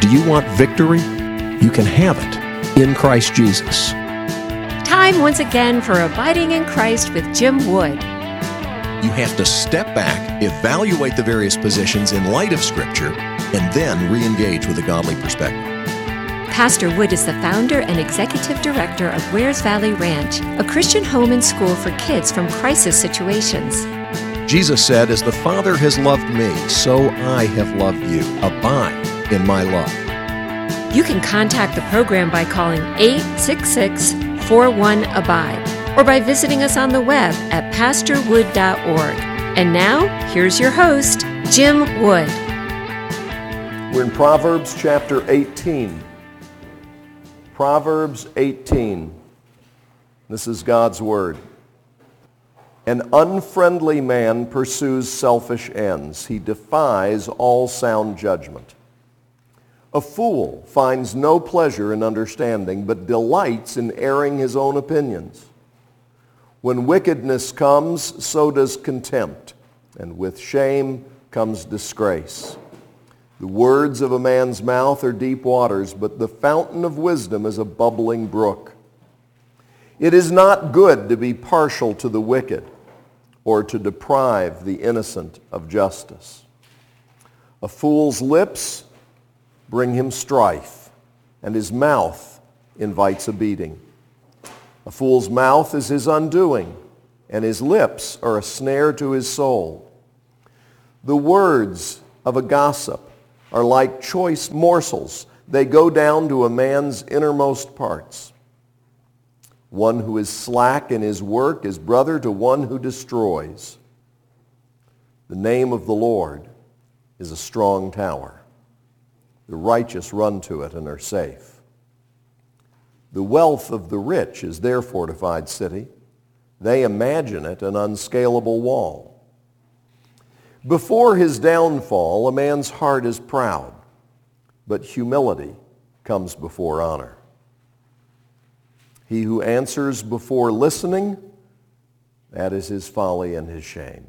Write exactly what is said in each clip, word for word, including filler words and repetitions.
Do you want victory? You can have it in Christ Jesus. Time once again for Abiding in Christ with Jim Wood. You have to step back, evaluate the various positions in light of Scripture, and then re-engage with a godly perspective. Pastor Wood is the founder and executive director of Wares Valley Ranch, a Christian home and school for kids from crisis situations. Jesus said, "As the Father has loved me, so I have loved you. Abide in my love." You can contact the program by calling eight six six, four one, abide or by visiting us on the web at pastor wood dot org. And now, here's your host, Jim Wood. We're in Proverbs chapter eighteen. Proverbs eighteen. This is God's word. An unfriendly man pursues selfish ends. He defies all sound judgment. A fool finds no pleasure in understanding, but delights in airing his own opinions. When wickedness comes, so does contempt, and with shame comes disgrace. The words of a man's mouth are deep waters, but the fountain of wisdom is a bubbling brook. It is not good to be partial to the wicked, or to deprive the innocent of justice. A fool's lips bring him strife, and his mouth invites a beating. A fool's mouth is his undoing, and his lips are a snare to his soul. The words of a gossip are like choice morsels. They go down to a man's innermost parts. One who is slack in his work is brother to one who destroys. The name of the Lord is a strong tower. The righteous run to it and are safe. The wealth of the rich is their fortified city. They imagine it an unscalable wall. Before his downfall, a man's heart is proud, but humility comes before honor. He who answers before listening, that is his folly and his shame.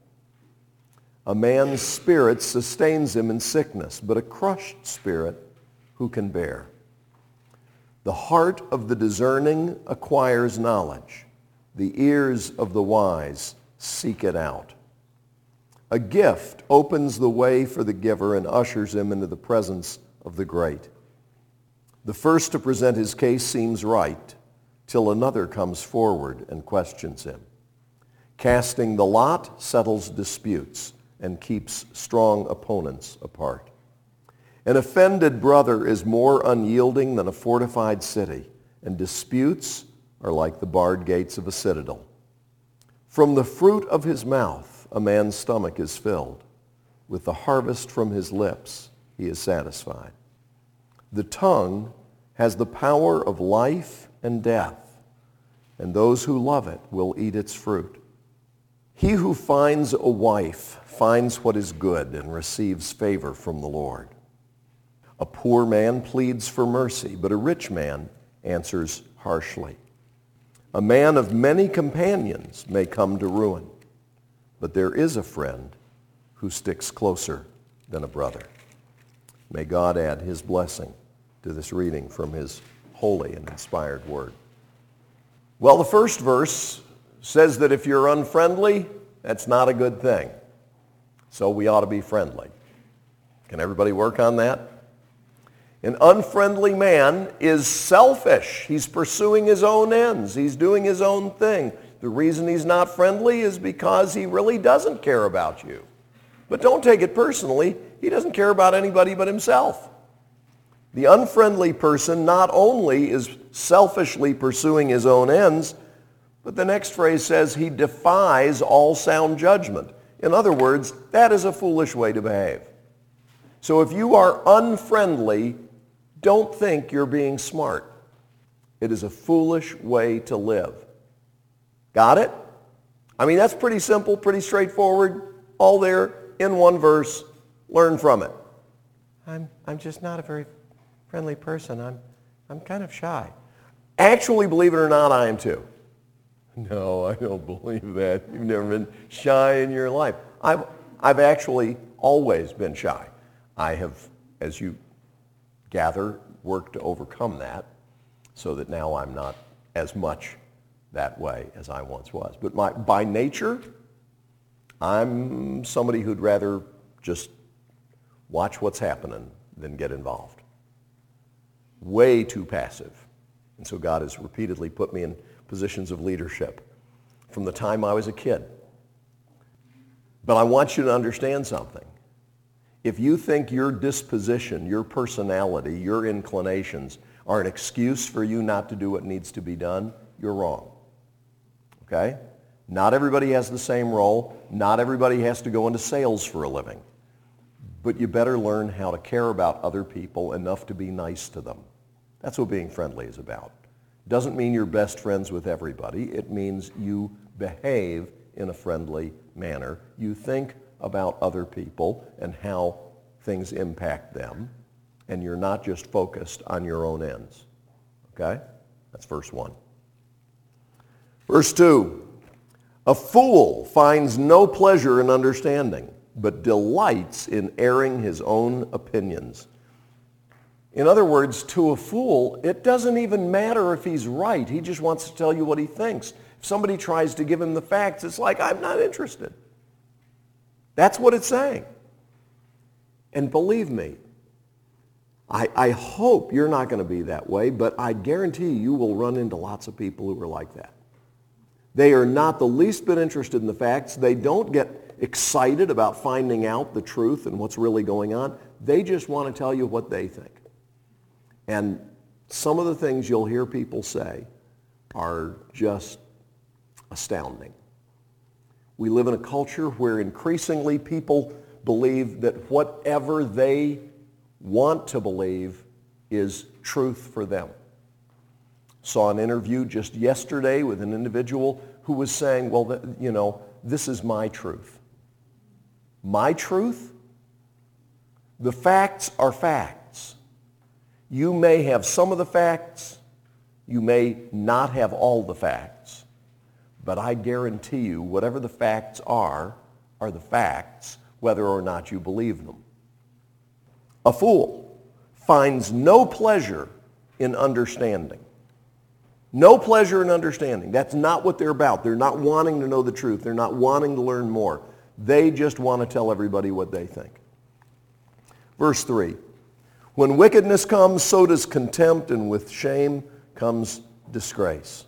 A man's spirit sustains him in sickness, but a crushed spirit who can bear? The heart of the discerning acquires knowledge. The ears of the wise seek it out. A gift opens the way for the giver and ushers him into the presence of the great. The first to present his case seems right, till another comes forward and questions him. Casting the lot settles disputes and keeps strong opponents apart. An offended brother is more unyielding than a fortified city, and disputes are like the barred gates of a citadel. From the fruit of his mouth a man's stomach is filled. With the harvest from his lips he is satisfied. The tongue has the power of life and death, and those who love it will eat its fruit. He who finds a wife finds what is good and receives favor from the Lord. A poor man pleads for mercy, but a rich man answers harshly. A man of many companions may come to ruin, but there is a friend who sticks closer than a brother. May God add his blessing to this reading from his holy and inspired word. Well, the first verse says that if you're unfriendly, that's not a good thing. So we ought to be friendly. Can everybody work on that? An unfriendly man is selfish. He's pursuing his own ends. He's doing his own thing. The reason he's not friendly is because he really doesn't care about you. But don't take it personally. He doesn't care about anybody but himself. The unfriendly person not only is selfishly pursuing his own ends, but the next phrase says he defies all sound judgment. In other words, that is a foolish way to behave. So if you are unfriendly, don't think you're being smart. It is a foolish way to live. Got it? I mean, that's pretty simple, pretty straightforward, all there in one verse. Learn from it. I'm, I'm just not a very friendly person. I'm, I'm kind of shy. Actually, believe it or not, I am too. No, I don't believe that. You've never been shy in your life. I've, I've actually always been shy. I have, as you gather, work to overcome that so that now I'm not as much that way as I once was. But my, by nature, I'm somebody who'd rather just watch what's happening than get involved. Way too passive. And so God has repeatedly put me in positions of leadership from the time I was a kid. But I want you to understand something. If you think your disposition, your personality, your inclinations are an excuse for you not to do what needs to be done, you're wrong. Okay? Not everybody has the same role. Not everybody has to go into sales for a living. But you better learn how to care about other people enough to be nice to them. That's what being friendly is about. Doesn't mean you're best friends with everybody. It means you behave in a friendly manner. You think about other people and how things impact them, and you're not just focused on your own ends. Okay? That's verse one. Verse two, a fool finds no pleasure in understanding, but delights in airing his own opinions. In other words, to a fool, it doesn't even matter if he's right. He just wants to tell you what he thinks. If somebody tries to give him the facts, it's like, I'm not interested. That's what it's saying. And believe me, I, I hope you're not going to be that way, but I guarantee you will run into lots of people who are like that. They are not the least bit interested in the facts. They don't get excited about finding out the truth and what's really going on. They just want to tell you what they think. And some of the things you'll hear people say are just astounding. We live in a culture where increasingly people believe that whatever they want to believe is truth for them. Saw an interview just yesterday with an individual who was saying, well, you know, this is my truth. My truth? The facts are facts. You may have some of the facts. You may not have all the facts. But I guarantee you, whatever the facts are, are the facts, whether or not you believe them. A fool finds no pleasure in understanding. No pleasure in understanding. That's not what they're about. They're not wanting to know the truth. They're not wanting to learn more. They just want to tell everybody what they think. Verse three, when wickedness comes, so does contempt, and with shame comes disgrace.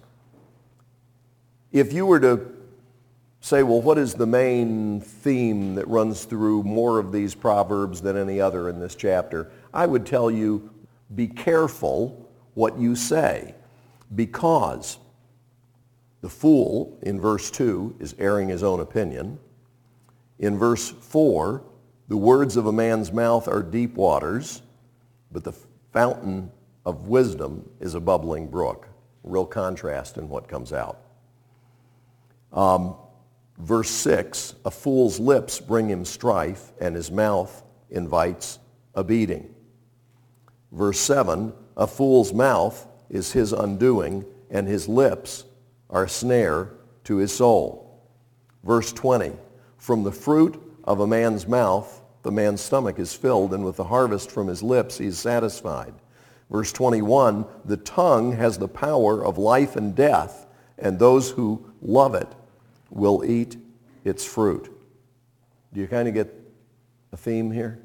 If you were to say, well, what is the main theme that runs through more of these proverbs than any other in this chapter, I would tell you, be careful what you say, because the fool, in verse two, is airing his own opinion. In verse four, the words of a man's mouth are deep waters, but the fountain of wisdom is a bubbling brook. Real contrast in what comes out. Um, verse six, a fool's lips bring him strife, and his mouth invites a beating. Verse seven, a fool's mouth is his undoing, and his lips are a snare to his soul. Verse twenty, from the fruit of a man's mouth, the man's stomach is filled, and with the harvest from his lips he is satisfied. Verse twenty-one, the tongue has the power of life and death, and those who love it will eat its fruit. Do you kind of get a theme here?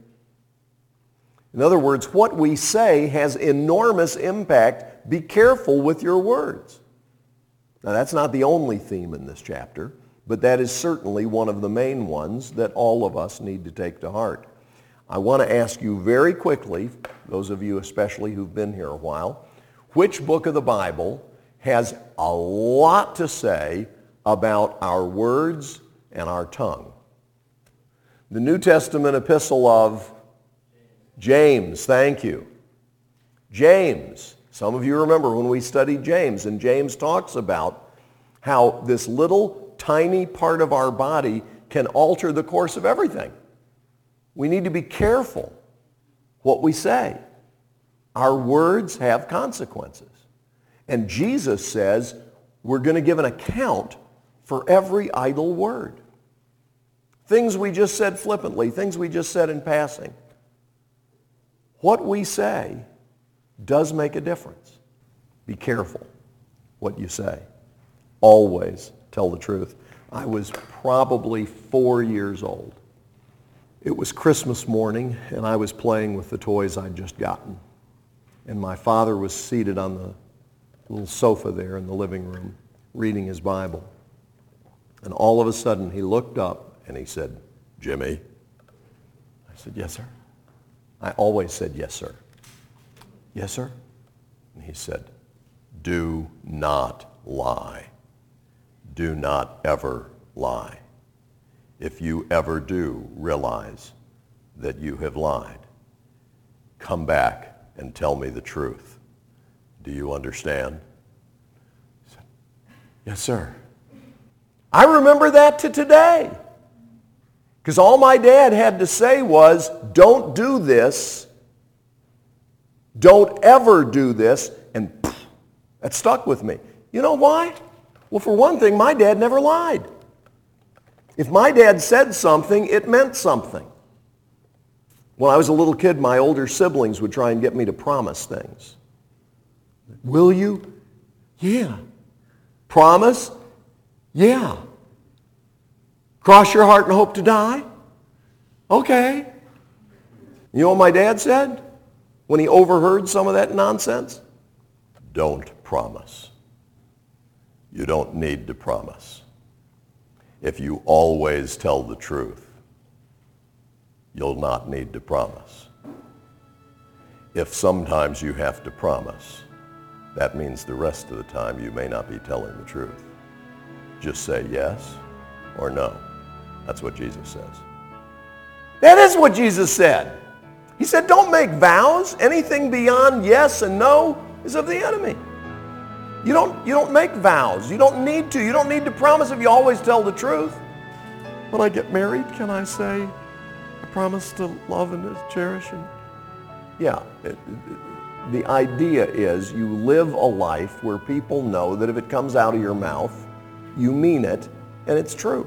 In other words, what we say has enormous impact. Be careful with your words. Now, that's not the only theme in this chapter, but that is certainly one of the main ones that all of us need to take to heart. I want to ask you very quickly, those of you especially who've been here a while, which book of the Bible has a lot to say about our words and our tongue? The New Testament epistle of James, thank you. James, some of you remember when we studied James, and James talks about how this little tiny part of our body can alter the course of everything. We need to be careful what we say. Our words have consequences. And Jesus says we're going to give an account for every idle word. Things we just said flippantly, things we just said in passing. What we say does make a difference. Be careful what you say. Always tell the truth. I was probably four years old. It was Christmas morning, and I was playing with the toys I'd just gotten. And my father was seated on the little sofa there in the living room, reading his Bible. And all of a sudden, he looked up and he said, "Jimmy." I said, "Yes, sir." I always said, "Yes, sir." "Yes, sir." And he said, "Do not lie. Do not ever lie. If you ever do realize that you have lied, come back and tell me the truth. Do you understand?" I said, "Yes, sir." I remember that to today. Because all my dad had to say was, "Don't do this. Don't ever do this." And poof, that stuck with me. You know why? Well, for one thing, my dad never lied. If my dad said something, it meant something. When I was a little kid, my older siblings would try and get me to promise things. "Will you?" "Yeah." "Promise?" "Yeah." "Cross your heart and hope to die?" "Okay." You know what my dad said when he overheard some of that nonsense? "Don't promise. You don't need to promise. If you always tell the truth, you'll not need to promise. If sometimes you have to promise, that means the rest of the time you may not be telling the truth. Just say yes or no." That's what Jesus says. That is what Jesus said. He said, don't make vows. Anything beyond yes and no is of the enemy. You don't, you don't make vows. You don't need to. You don't need to promise if you always tell the truth. When I get married, can I say, "I promise to love and to cherish"? And yeah, it, it, the idea is you live a life where people know that if it comes out of your mouth, you mean it, and it's true.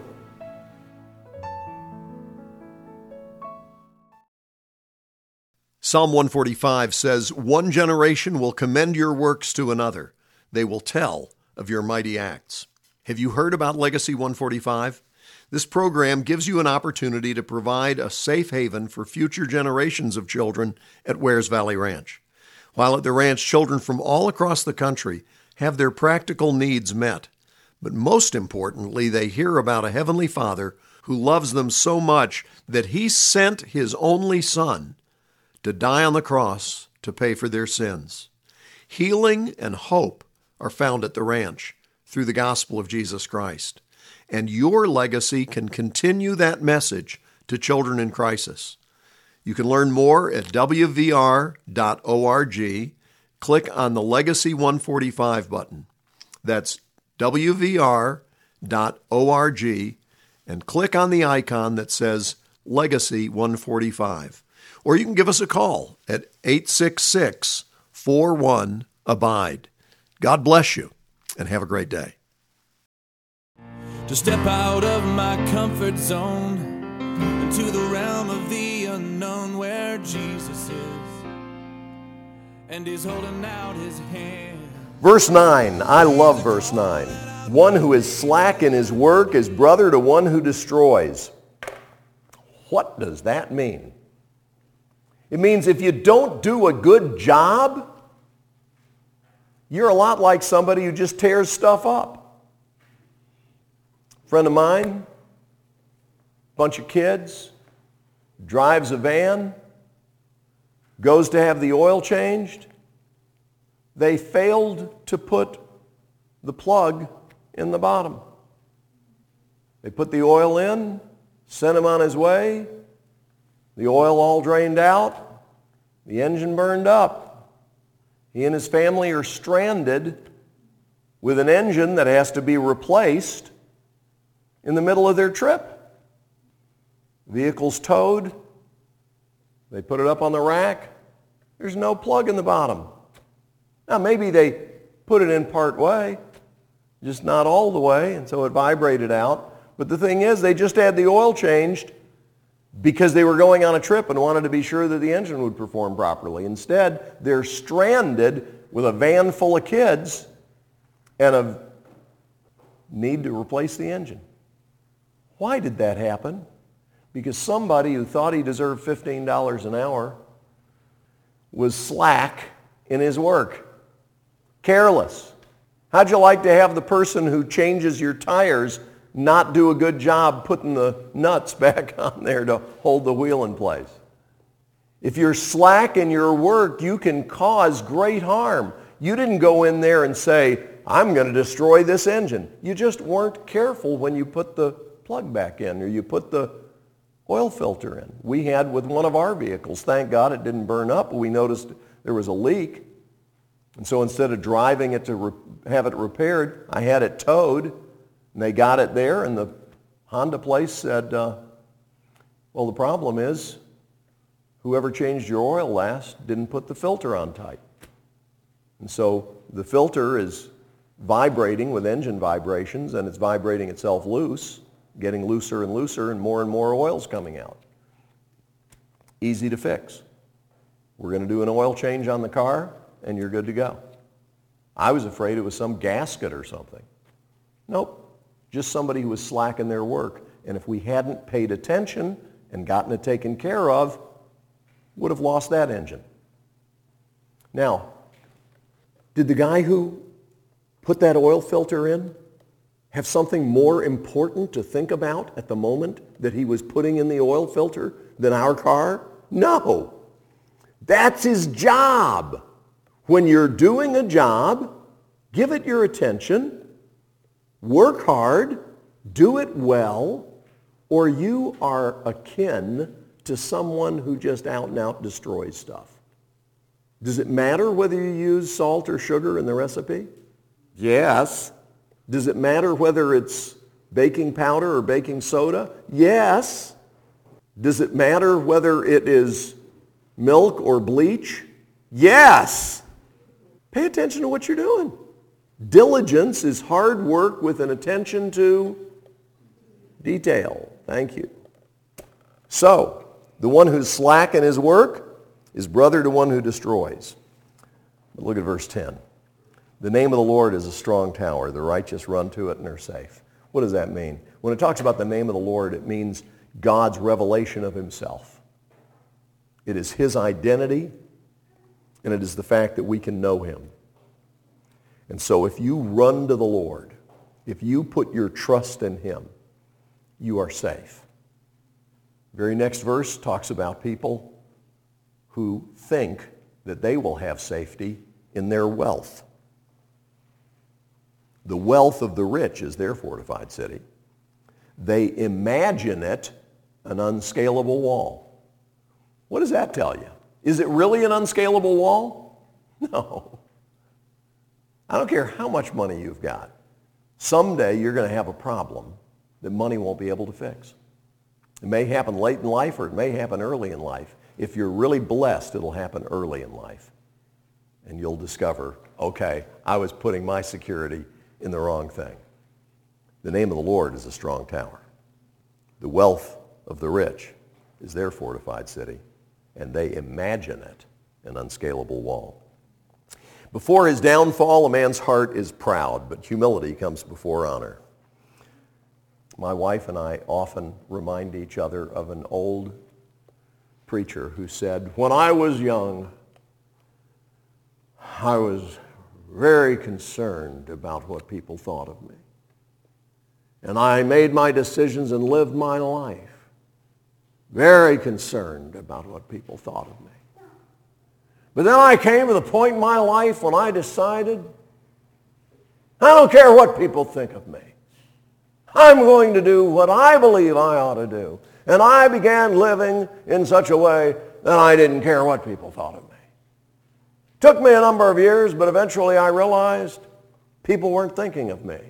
Psalm one forty-five says, "One generation will commend your works to another. They will tell of your mighty acts." Have you heard about Legacy one forty-five? This program gives you an opportunity to provide a safe haven for future generations of children at Wares Valley Ranch. While at the ranch, children from all across the country have their practical needs met. But most importantly, they hear about a Heavenly Father who loves them so much that He sent His only Son to die on the cross to pay for their sins. Healing and hope are found at the ranch through the gospel of Jesus Christ. And your legacy can continue that message to children in crisis. You can learn more at w v r dot org. Click on the Legacy one forty-five button. That's w v r dot org, and click on the icon that says Legacy one forty-five. Or you can give us a call at eight six six, four one, abide. God bless you, and have a great day. To step out of my comfort zone into the realm of the unknown where Jesus is, and He's holding out His hand. Verse nine, I love verse nine. One who is slack in his work is brother to one who destroys. What does that mean? It means if you don't do a good job, you're a lot like somebody who just tears stuff up. A friend of mine, bunch of kids, drives a van, goes to have the oil changed. They failed to put the plug in the bottom. They put the oil in, sent him on his way. The oil all drained out. The engine burned up. He and his family are stranded with an engine that has to be replaced in the middle of their trip. Vehicle's towed. They put it up on the rack. There's no plug in the bottom. Now maybe they put it in part way, just not all the way, and so it vibrated out. But the thing is, they just had the oil changed. because they were going on a trip and wanted to be sure that the engine would perform properly. Instead, they're stranded with a van full of kids and a need to replace the engine. Why did that happen? Because somebody who thought he deserved fifteen dollars an hour was slack in his work, careless. How'd you like to have the person who changes your tires not do a good job putting the nuts back on there to hold the wheel in place? If you're slack in your work, you can cause great harm. You didn't go in there and say, I'm going to destroy this engine. You just weren't careful when you put the plug back in or you put the oil filter in. We had with one of our vehicles, thank God it didn't burn up, but we noticed there was a leak. And so instead of driving it to re- have it repaired, I had it towed. And they got it there, and the Honda place said, uh, well, the problem is whoever changed your oil last didn't put the filter on tight. And so the filter is vibrating with engine vibrations, and it's vibrating itself loose, getting looser and looser, and more and more oil's coming out. Easy to fix. We're going to do an oil change on the car, and you're good to go. I was afraid it was some gasket or something. Nope. Just somebody who was slack in their work. And if we hadn't paid attention and gotten it taken care of, would have lost that engine. Now, did the guy who put that oil filter in have something more important to think about at the moment that he was putting in the oil filter than our car? No. That's his job. When you're doing a job, give it your attention. Work hard, do it well, or you are akin to someone who just out and out destroys stuff. Does it matter whether you use salt or sugar in the recipe? Yes. Does it matter whether it's baking powder or baking soda? Yes. Does it matter whether it is milk or bleach? Yes. Pay attention to what you're doing. Diligence is hard work with an attention to detail. Thank you. So, the one who's slack in his work is brother to one who destroys. But look at verse ten. The name of the Lord is a strong tower. The righteous run to it and are safe. What does that mean? When it talks about the name of the Lord, it means God's revelation of himself. It is his identity, and it is the fact that we can know him. And so if you run to the Lord, if you put your trust in him, you are safe. The very next verse talks about people who think that they will have safety in their wealth. The wealth of the rich is their fortified city. They imagine it an unscalable wall. What does that tell you? Is it really an unscalable wall? No. I don't care how much money you've got. Someday you're going to have a problem that money won't be able to fix. It may happen late in life or it may happen early in life. If you're really blessed, it'll happen early in life. And you'll discover, okay, I was putting my security in the wrong thing. The name of the Lord is a strong tower. The wealth of the rich is their fortified city, and they imagine it an unscalable wall. Before his downfall, a man's heart is proud, but humility comes before honor. My wife and I often remind each other of an old preacher who said, when I was young, I was very concerned about what people thought of me. And I made my decisions and lived my life very concerned about what people thought of me. But then I came to the point in my life when I decided, I don't care what people think of me. I'm going to do what I believe I ought to do. And I began living in such a way that I didn't care what people thought of me. Took me a number of years, but eventually I realized people weren't thinking of me.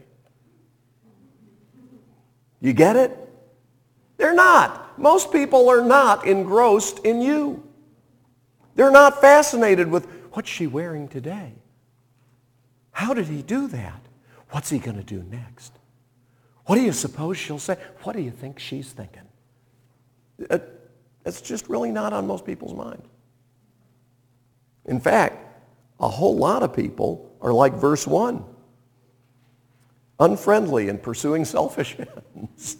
You get it? They're not. Most people are not engrossed in you. They're not fascinated with, what's she wearing today? How did he do that? What's he going to do next? What do you suppose she'll say? What do you think she's thinking? Uh, It's just really not on most people's mind. In fact, a whole lot of people are like verse one, unfriendly and pursuing selfish ends.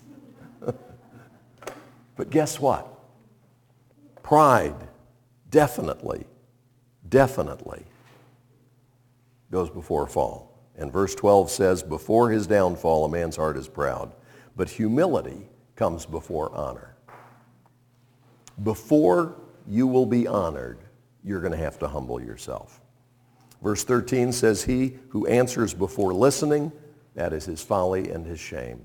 But guess what? Pride definitely, definitely goes before a fall. And verse twelve says, before his downfall, a man's heart is proud, but humility comes before honor. Before you will be honored, you're going to have to humble yourself. Verse thirteen says, he who answers before listening, that is his folly and his shame.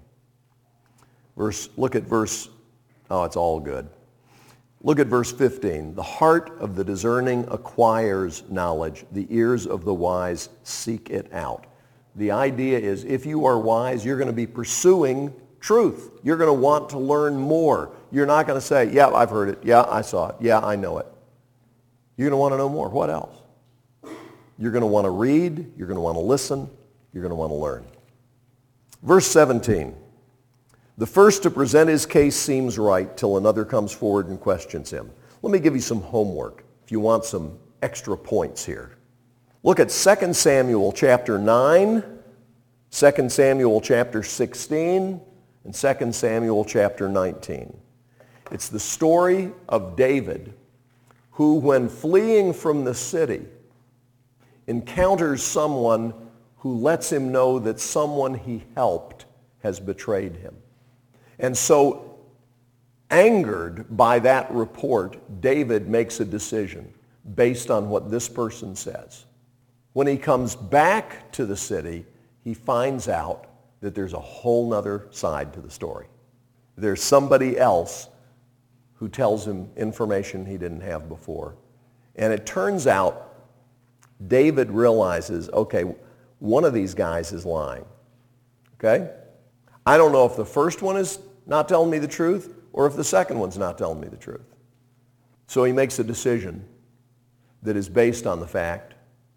Verse, look at verse, oh, it's all good. Look at verse fifteen. The heart of the discerning acquires knowledge. The ears of the wise seek it out. The idea is if you are wise, you're going to be pursuing truth. You're going to want to learn more. You're not going to say, yeah, I've heard it. Yeah, I saw it. Yeah, I know it. You're going to want to know more. What else? You're going to want to read. You're going to want to listen. You're going to want to learn. Verse seventeen. The first to present his case seems right till another comes forward and questions him. Let me give you some homework if you want some extra points here. Look at Second Samuel chapter nine, Second Samuel chapter sixteen, and Second Samuel chapter nineteen. It's the story of David who, when fleeing from the city, encounters someone who lets him know that someone he helped has betrayed him. And so, angered by that report, David makes a decision based on what this person says. When he comes back to the city, he finds out that there's a whole nother side to the story. There's somebody else who tells him information he didn't have before. And it turns out David realizes, okay, one of these guys is lying. Okay? I don't know if the first one is not telling me the truth or if the second one's not telling me the truth. So he makes a decision that is based on the fact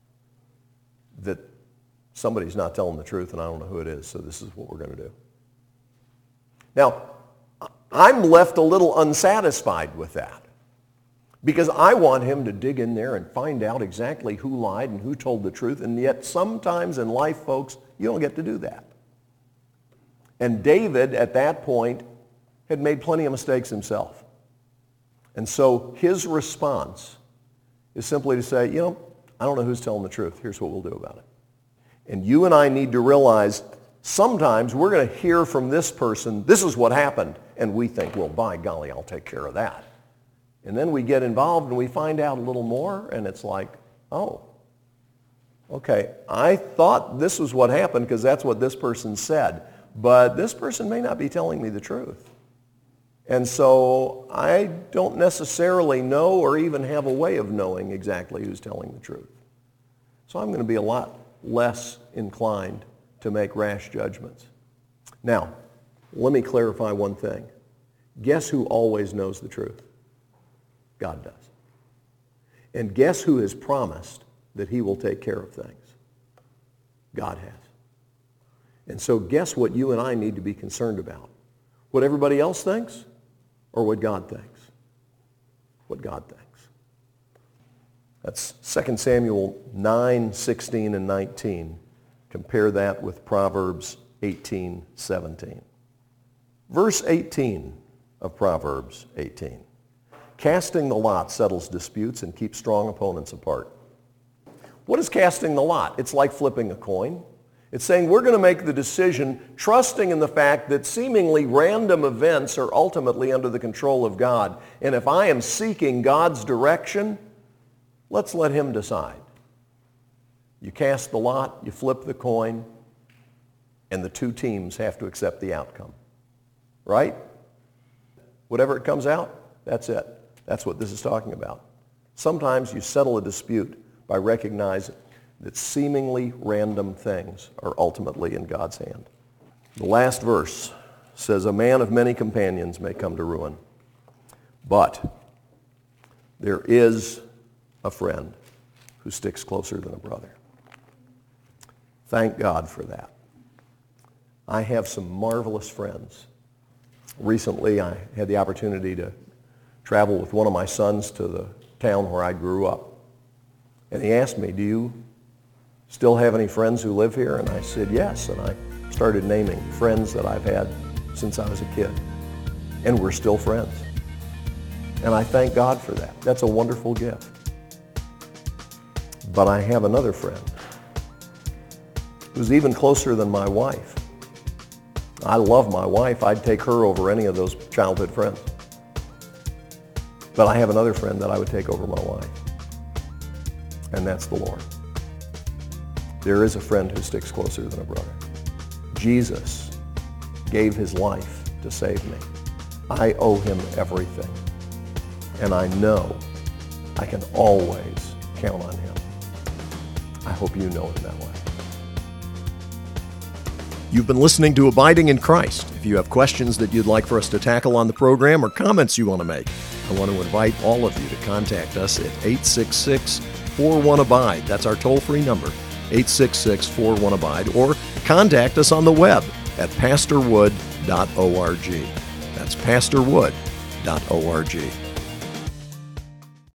that somebody's not telling the truth and I don't know who it is, so this is what we're going to do. Now, I'm left a little unsatisfied with that because I want him to dig in there and find out exactly who lied and who told the truth, and yet sometimes in life, folks, you don't get to do that. And David, at that point, had made plenty of mistakes himself. And so his response is simply to say, you know, I don't know who's telling the truth. Here's what we'll do about it. And you and I need to realize sometimes we're going to hear from this person, this is what happened, and we think, well, by golly, I'll take care of that. And then we get involved and we find out a little more, and it's like, oh, okay, I thought this was what happened because that's what this person said. But this person may not be telling me the truth. And so I don't necessarily know or even have a way of knowing exactly who's telling the truth. So I'm going to be a lot less inclined to make rash judgments. Now, let me clarify one thing. Guess who always knows the truth? God does. And guess who has promised that he will take care of things? God has. And so guess what you and I need to be concerned about? What everybody else thinks or what God thinks? What God thinks. That's Second Samuel nine, sixteen, and nineteen. Compare that with Proverbs eighteen, seventeen. Verse eighteen of Proverbs eighteen. Casting the lot settles disputes and keeps strong opponents apart. What is casting the lot? It's like flipping a coin. It's saying we're going to make the decision trusting in the fact that seemingly random events are ultimately under the control of God. And if I am seeking God's direction, let's let him decide. You cast the lot, you flip the coin, and the two teams have to accept the outcome. Right? Whatever it comes out, that's it. That's what this is talking about. Sometimes you settle a dispute by recognizing that seemingly random things are ultimately in God's hand. The last verse says, a man of many companions may come to ruin, but there is a friend who sticks closer than a brother. Thank God for that. I have some marvelous friends. Recently, I had the opportunity to travel with one of my sons to the town where I grew up. And he asked me, do you still have any friends who live here? And I said, yes. And I started naming friends that I've had since I was a kid. And we're still friends. And I thank God for that. That's a wonderful gift. But I have another friend who's even closer than my wife. I love my wife. I'd take her over any of those childhood friends. But I have another friend that I would take over my wife. And that's the Lord. There is a friend who sticks closer than a brother. Jesus gave his life to save me. I owe him everything. And I know I can always count on him. I hope you know him that way. You've been listening to Abiding in Christ. If you have questions that you'd like for us to tackle on the program or comments you want to make, I want to invite all of you to contact us at eight six six, four one, abide. That's our toll-free number, eight six six, four one, abide. Or contact us on the web at pastor wood dot org. That's pastor wood dot org.